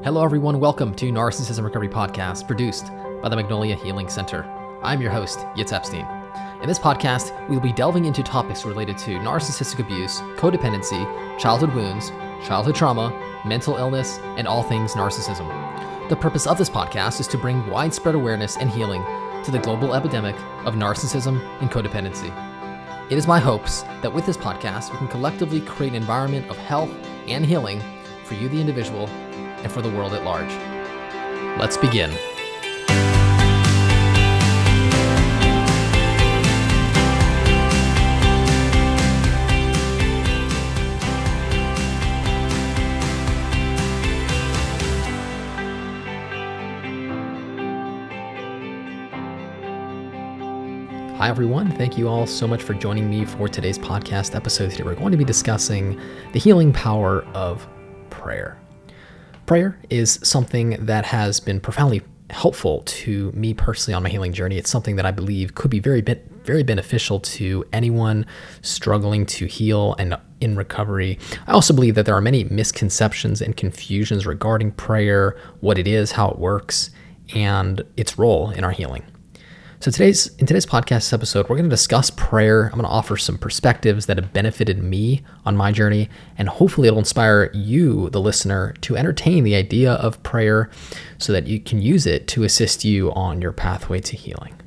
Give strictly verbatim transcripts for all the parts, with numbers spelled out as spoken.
Hello, everyone. Welcome to Narcissism Recovery Podcast, produced by the Magnolia Healing Center. I'm your host, Yitz Epstein. In this podcast, we'll be delving into topics related to narcissistic abuse, codependency, childhood wounds, childhood trauma, mental illness, and all things narcissism. The purpose of this podcast is to bring widespread awareness and healing to the global epidemic of narcissism and codependency. It is my hopes that with this podcast, we can collectively create an environment of health and healing for you, the individual, and for the world at large. Let's begin. Hi, everyone. Thank you all so much for joining me for today's podcast episode. Today, we're going to be discussing the healing power of prayer. Prayer is something that has been profoundly helpful to me personally on my healing journey. It's something that I believe could be very, very beneficial to anyone struggling to heal and in recovery. I also believe that there are many misconceptions and confusions regarding prayer, what it is, how it works, and its role in our healing. So today's in today's podcast episode, we're going to discuss prayer. I'm going to offer some perspectives that have benefited me on my journey, and hopefully it'll inspire you, the listener, to entertain the idea of prayer so that you can use it to assist you on your pathway to healing.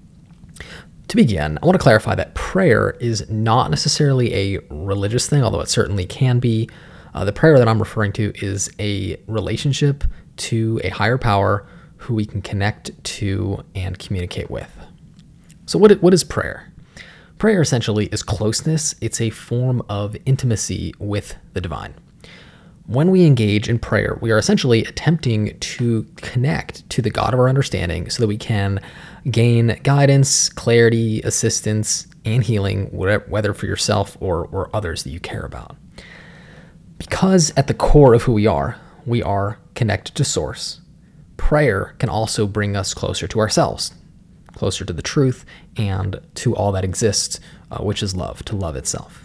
To begin, I want to clarify that prayer is not necessarily a religious thing, although it certainly can be. Uh, the prayer that I'm referring to is a relationship to a higher power who we can connect to and communicate with. So what, what is prayer? Prayer essentially is closeness. It's a form of intimacy with the divine. When we engage in prayer, we are essentially attempting to connect to the God of our understanding so that we can gain guidance, clarity, assistance, and healing, whether for yourself or, or others that you care about. Because at the core of who we are, we are connected to Source. Prayer can also bring us closer to ourselves, closer to the truth, and to all that exists, uh, which is love, to love itself.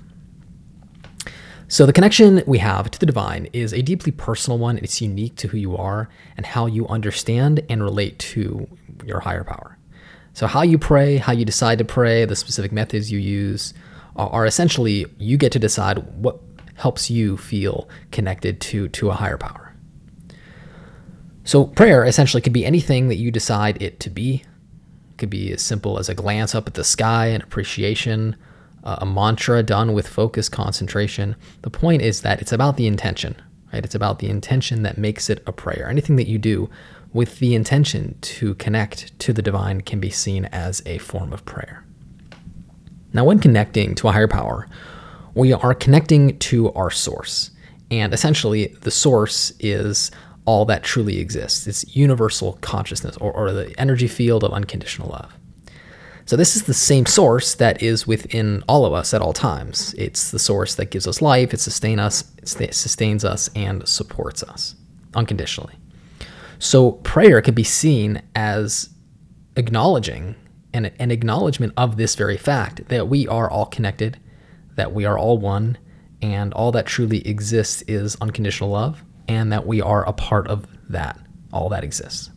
So the connection we have to the divine is a deeply personal one. It's unique to who you are and how you understand and relate to your higher power. So how you pray, how you decide to pray, the specific methods you use are, are essentially, you get to decide what helps you feel connected to, to a higher power. So prayer essentially could be anything that you decide it to be. It could be as simple as a glance up at the sky and appreciation, uh, a mantra done with focus, concentration. The point is that it's about the intention, right? It's about the intention that makes it a prayer. Anything that you do with the intention to connect to the divine can be seen as a form of prayer. Now, when connecting to a higher power, we are connecting to our source. And essentially, the source is all that truly exists. It's universal consciousness, or, or the energy field of unconditional love. So this is the same source that is within all of us at all times. It's the source that gives us life, it sustains us, it sustains us, and supports us unconditionally. So prayer can be seen as acknowledging and an acknowledgement of this very fact that we are all connected, that we are all one, and all that truly exists is unconditional love, and that we are a part of that, all that exists.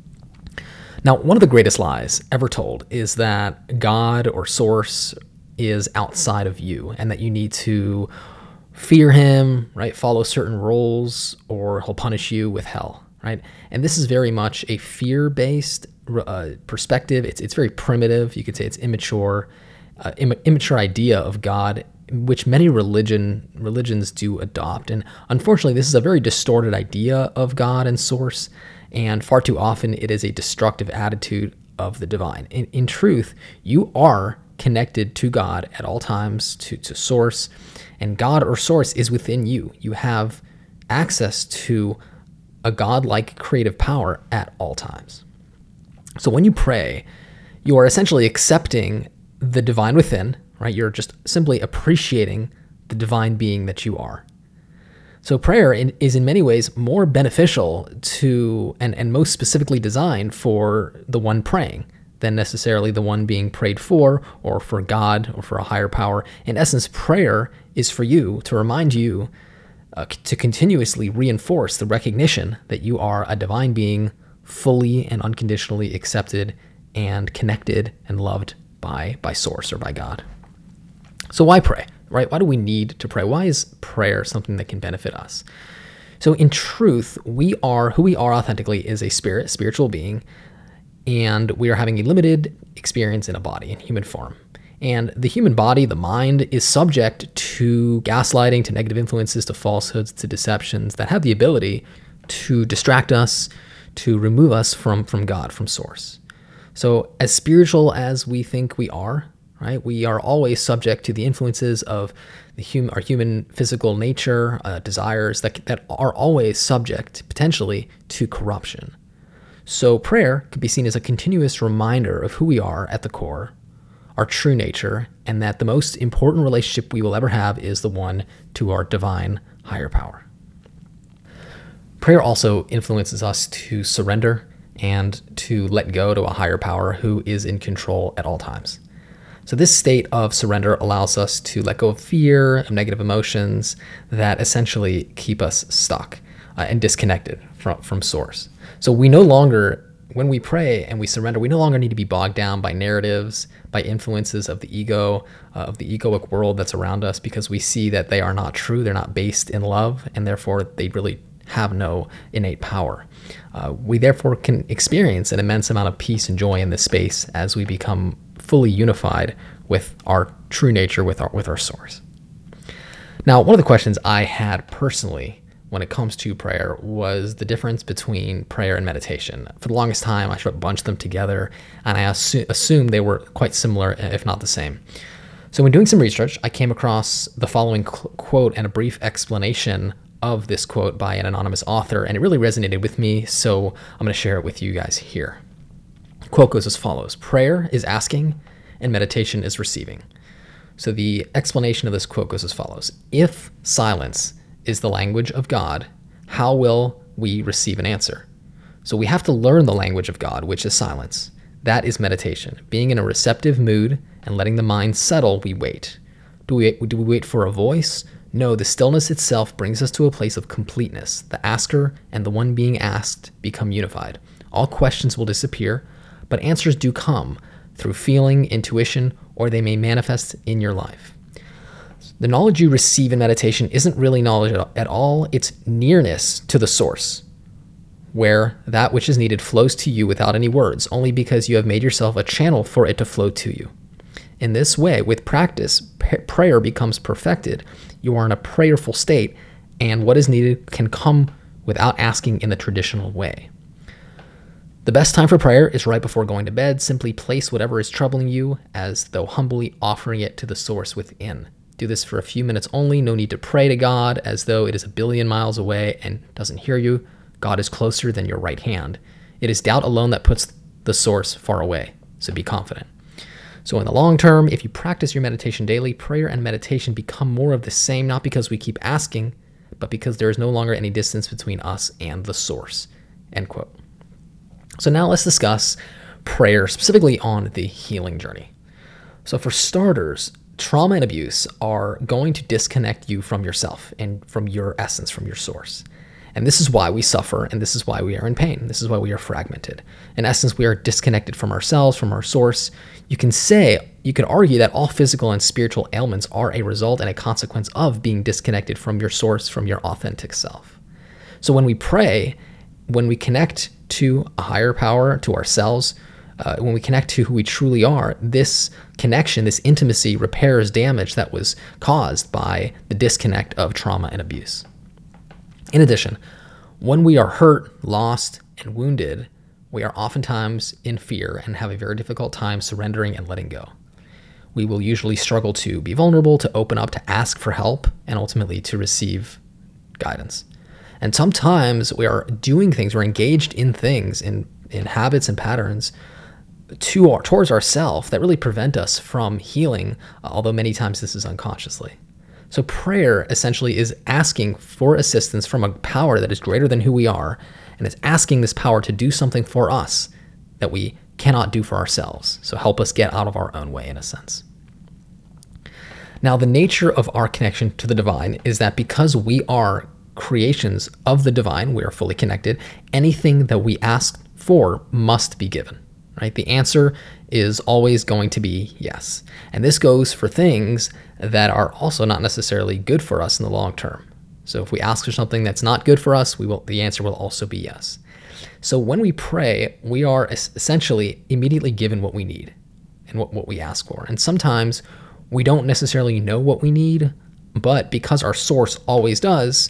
Now, one of the greatest lies ever told is that God or Source is outside of you and that you need to fear him, right? Follow certain rules or he'll punish you with hell, right? And this is very much a fear-based uh, perspective. It's, it's very primitive. You could say it's immature, uh, Im- immature idea of God, which many religion religions do adopt. And unfortunately, this is a very distorted idea of God and Source, and far too often it is a destructive attitude of the divine. In, in truth, you are connected to God at all times, to, to Source, and God or Source is within you. You have access to a God-like creative power at all times. So when you pray, you are essentially accepting the divine within, right? You're just simply appreciating the divine being that you are. So prayer in, is in many ways more beneficial to, and, and most specifically designed for the one praying than necessarily the one being prayed for, or for God, or for a higher power. In essence, prayer is for you to remind you uh, to continuously reinforce the recognition that you are a divine being, fully and unconditionally accepted and connected and loved by, by Source or by God. So why pray, right? Why do we need to pray? Why is prayer something that can benefit us? So in truth, we are, who we are authentically is a spirit, spiritual being, and we are having a limited experience in a body, in human form. And the human body, the mind, is subject to gaslighting, to negative influences, to falsehoods, to deceptions that have the ability to distract us, to remove us from, from God, from Source. So as spiritual as we think we are, right, we are always subject to the influences of the hum, our human physical nature, uh, desires that, that are always subject, potentially, to corruption. So prayer can be seen as a continuous reminder of who we are at the core, our true nature, and that the most important relationship we will ever have is the one to our divine higher power. Prayer also influences us to surrender and to let go to a higher power who is in control at all times. So this state of surrender allows us to let go of fear, of negative emotions that essentially keep us stuck uh, and disconnected from, from Source. So we no longer, when we pray and we surrender, we no longer need to be bogged down by narratives, by influences of the ego, uh, of the egoic world that's around us, because we see that they are not true, they're not based in love, and therefore they really have no innate power. Uh, we therefore can experience an immense amount of peace and joy in this space as we become fully unified with our true nature, with our with our Source. Now, one of the questions I had personally when it comes to prayer was the difference between prayer and meditation. For the longest time, I sort of bunched them together, and I assu- assumed they were quite similar, if not the same. So when doing some research, I came across the following qu- quote and a brief explanation of this quote by an anonymous author, and it really resonated with me, so I'm going to share it with you guys here. The quote goes as follows: "Prayer is asking, and meditation is receiving." So the explanation of this quote goes as follows: if silence is the language of God, how will we receive an answer? So we have to learn the language of God, which is silence. That is meditation. Being in a receptive mood and letting the mind settle, we wait. Do we, do we wait for a voice? No, the stillness itself brings us to a place of completeness. The asker and the one being asked become unified. All questions will disappear, but answers do come through feeling, intuition, or they may manifest in your life. The knowledge you receive in meditation isn't really knowledge at all. It's nearness to the Source, where that which is needed flows to you without any words, only because you have made yourself a channel for it to flow to you. In this way, with practice, p- prayer becomes perfected. You are in a prayerful state, and what is needed can come without asking in the traditional way. The best time for prayer is right before going to bed. Simply place whatever is troubling you as though humbly offering it to the Source within. Do this for a few minutes only. No need to pray to God as though it is a billion miles away and doesn't hear you. God is closer than your right hand. It is doubt alone that puts the Source far away, so be confident. So in the long term, if you practice your meditation daily, prayer and meditation become more of the same, not because we keep asking, but because there is no longer any distance between us and the Source." End quote. So now let's discuss prayer specifically on the healing journey. So for starters, trauma and abuse are going to disconnect you from yourself and from your essence, from your Source. And this is why we suffer, and this is why we are in pain. This is why we are fragmented. In essence, we are disconnected from ourselves, from our Source. You can say, you could argue that all physical and spiritual ailments are a result and a consequence of being disconnected from your Source, from your authentic self. So when we pray, when we connect to a higher power, to ourselves, uh, when we connect to who we truly are, this connection, this intimacy repairs damage that was caused by the disconnect of trauma and abuse. In addition, when we are hurt, lost, and wounded, we are oftentimes in fear and have a very difficult time surrendering and letting go. We will usually struggle to be vulnerable, to open up, to ask for help, and ultimately to receive guidance. And sometimes we are doing things, we're engaged in things, in, in habits and patterns to our, towards ourselves that really prevent us from healing, although many times this is unconsciously. So prayer essentially is asking for assistance from a power that is greater than who we are, and it's asking this power to do something for us that we cannot do for ourselves. So help us get out of our own way, in a sense. Now, the nature of our connection to the divine is that because we are creations of the divine, we are fully connected, anything that we ask for must be given, right? The answer is always going to be yes. And this goes for things that are also not necessarily good for us in the long term. So if we ask for something that's not good for us, we will, the answer will also be yes. So when we pray, we are essentially immediately given what we need and what, what we ask for. And sometimes we don't necessarily know what we need, but because our source always does,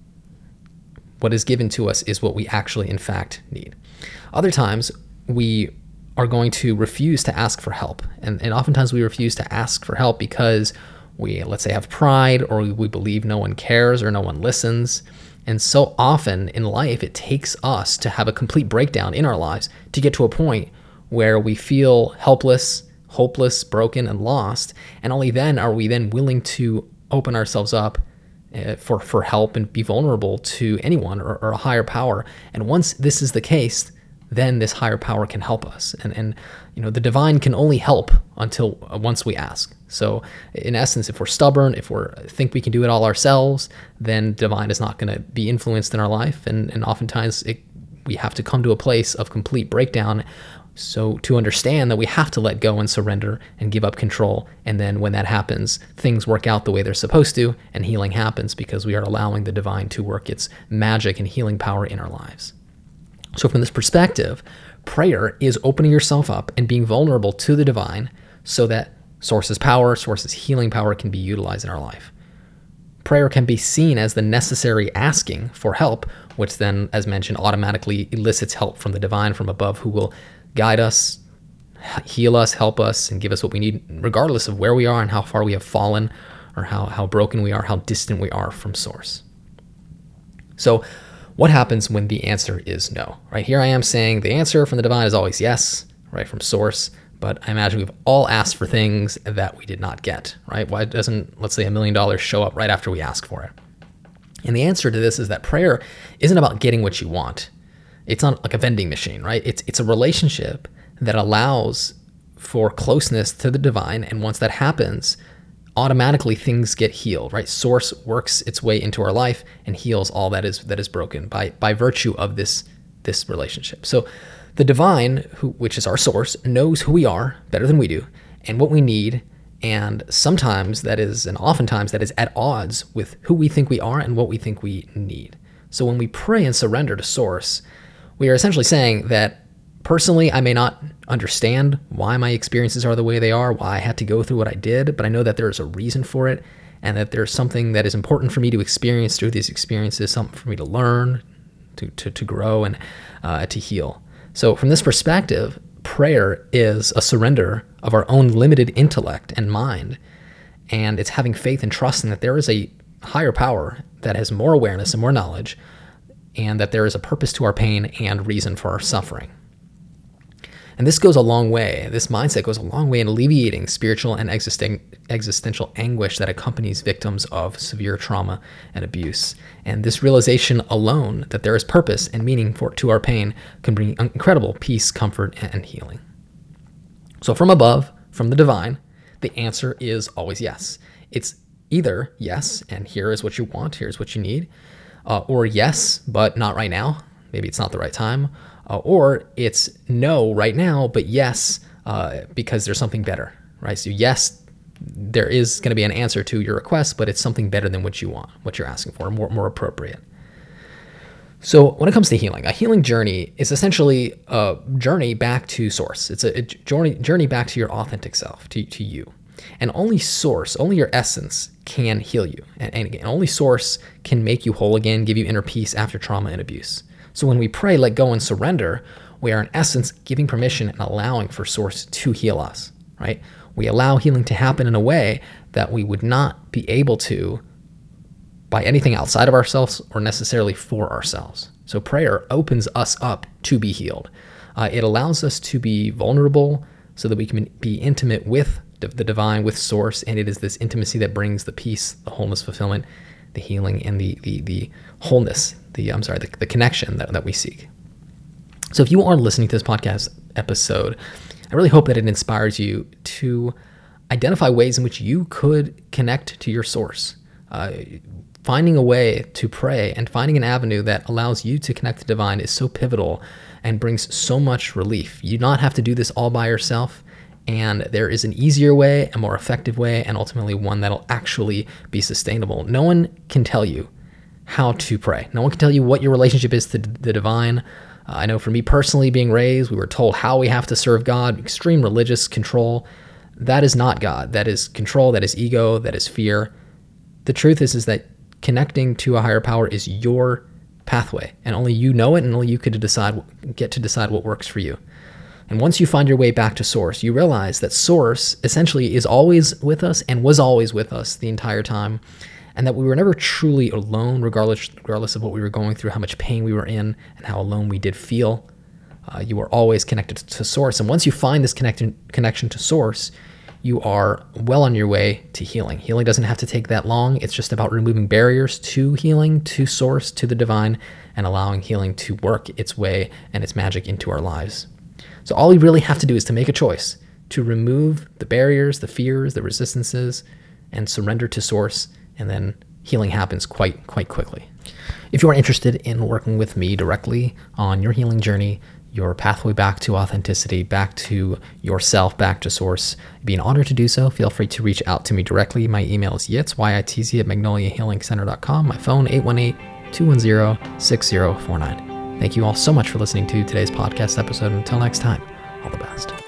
what is given to us is what we actually in fact need. Other times we are going to refuse to ask for help. And, and oftentimes we refuse to ask for help because we, let's say, have pride, or we believe no one cares or no one listens. And so often in life, it takes us to have a complete breakdown in our lives to get to a point where we feel helpless, hopeless, broken, and lost. And only then are we then willing to open ourselves up uh, for, for help and be vulnerable to anyone or, or a higher power. And once this is the case, then this higher power can help us. And, and you know, the divine can only help until uh, once we ask. So in essence, if we're stubborn, if we think we can do it all ourselves, then divine is not going to be influenced in our life. And, and oftentimes it, we have to come to a place of complete breakdown. So to understand that we have to let go and surrender and give up control. And then when that happens, things work out the way they're supposed to, and healing happens because we are allowing the divine to work its magic and healing power in our lives. So from this perspective, prayer is opening yourself up and being vulnerable to the divine so that Source's power, Source's healing power can be utilized in our life. Prayer can be seen as the necessary asking for help, which then, as mentioned, automatically elicits help from the divine from above, who will guide us, heal us, help us, and give us what we need, regardless of where we are and how far we have fallen or how, how broken we are, how distant we are from Source. So what happens when the answer is no, right? Here I am saying the answer from the divine is always yes, right, from Source. But I imagine we've all asked for things that we did not get, right? Why doesn't, let's say, a million dollars show up right after we ask for it? And the answer to this is that prayer isn't about getting what you want. It's not like a vending machine, right? It's it's a relationship that allows for closeness to the divine. And once that happens, automatically things get healed, right? Source works its way into our life and heals all that is that is broken by by virtue of this this relationship. So the divine, who, which is our source, knows who we are better than we do and what we need. And sometimes that is, and oftentimes that is at odds with who we think we are and what we think we need. So when we pray and surrender to Source, we are essentially saying that personally, I may not understand why my experiences are the way they are, why I had to go through what I did, but I know that there is a reason for it and that there's something that is important for me to experience through these experiences, something for me to learn, to, to, to grow, and uh, to heal. So from this perspective, prayer is a surrender of our own limited intellect and mind, and it's having faith and trusting that there is a higher power that has more awareness and more knowledge, and that there is a purpose to our pain and reason for our suffering. And this goes a long way. This mindset goes a long way in alleviating spiritual and existen- existential anguish that accompanies victims of severe trauma and abuse. And this realization alone that there is purpose and meaning for to our pain can bring incredible peace, comfort, and healing. So from above, from the divine, the answer is always yes. It's either yes, and here is what you want, here's what you need, uh, or yes, but not right now. Maybe it's not the right time. Uh, or it's no right now, but yes, uh, because there's something better, right? So yes, there is going to be an answer to your request, but it's something better than what you want, what you're asking for, more, more appropriate. So when it comes to healing, a healing journey is essentially a journey back to Source. It's a, a journey, journey back to your authentic self, to, to you. And only Source, only your essence can heal you. And, and again, only Source can make you whole again, give you inner peace after trauma and abuse. So when we pray, let go, and surrender, we are in essence giving permission and allowing for Source to heal us, right? We allow healing to happen in a way that we would not be able to by anything outside of ourselves or necessarily for ourselves. So prayer opens us up to be healed. Uh, it allows us to be vulnerable so that we can be intimate with the divine, with Source, and it is this intimacy that brings the peace, the wholeness, fulfillment, the healing, and the the the wholeness, the I'm sorry, the, the connection that, that we seek. So if you are listening to this podcast episode, I really hope that it inspires you to identify ways in which you could connect to your source. Uh, finding a way to pray and finding an avenue that allows you to connect to the divine is so pivotal and brings so much relief. You do not have to do this all by yourself, and there is an easier way, a more effective way, and ultimately one that'll actually be sustainable. No one can tell you how to pray. No one can tell you what your relationship is to the divine. Uh, I know for me personally, being raised, we were told how we have to serve God, extreme religious control. That is not God. That is control, that is ego, that is fear. The truth is, is that connecting to a higher power is your pathway, and only you know it, and only you could decide, get to decide what works for you. And once you find your way back to source, you realize that source essentially is always with us and was always with us the entire time, and that we were never truly alone, regardless, regardless of what we were going through, how much pain we were in, and how alone we did feel. Uh, you are always connected to source. And once you find this connection connection to source, you are well on your way to healing. Healing doesn't have to take that long. It's just about removing barriers to healing, to source, to the divine, and allowing healing to work its way and its magic into our lives. So all you really have to do is to make a choice to remove the barriers, the fears, the resistances, and surrender to source, and then healing happens quite, quite quickly. If you are interested in working with me directly on your healing journey, your pathway back to authenticity, back to yourself, back to source, it'd be an honor to do so. Feel free to reach out to me directly. My email is yitz, Y I T Z, at magnolia healing center dot com. My phone, eight one eight, two one zero, six zero four nine. Thank you all so much for listening to today's podcast episode. Until next time, all the best.